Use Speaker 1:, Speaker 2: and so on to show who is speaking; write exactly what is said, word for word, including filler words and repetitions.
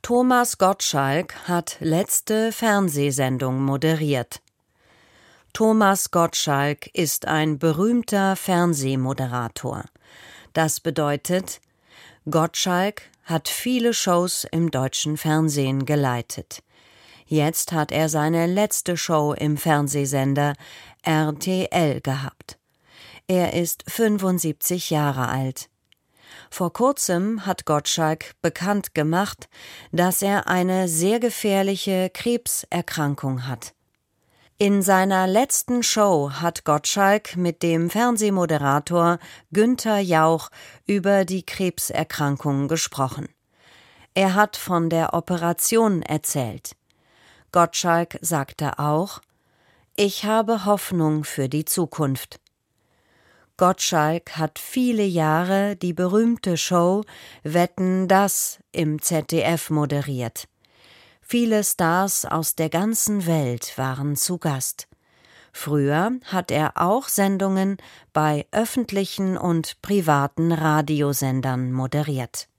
Speaker 1: Thomas Gottschalk hat letzte Fernsehsendung moderiert. Thomas Gottschalk ist ein berühmter Fernsehmoderator. Das bedeutet, Gottschalk hat viele Shows im deutschen Fernsehen geleitet. Jetzt hat er seine letzte Show im Fernsehsender R T L gehabt. Er ist fünfundsiebzig Jahre alt. Vor kurzem hat Gottschalk bekannt gemacht, dass er eine sehr gefährliche Krebserkrankung hat. In seiner letzten Show hat Gottschalk mit dem Fernsehmoderator Günther Jauch über die Krebserkrankung gesprochen. Er hat von der Operation erzählt. Gottschalk sagte auch: „Ich habe Hoffnung für die Zukunft." Gottschalk hat viele Jahre die berühmte Show Wetten, dass im Z D F moderiert. Viele Stars aus der ganzen Welt waren zu Gast. Früher hat er auch Sendungen bei öffentlichen und privaten Radiosendern moderiert.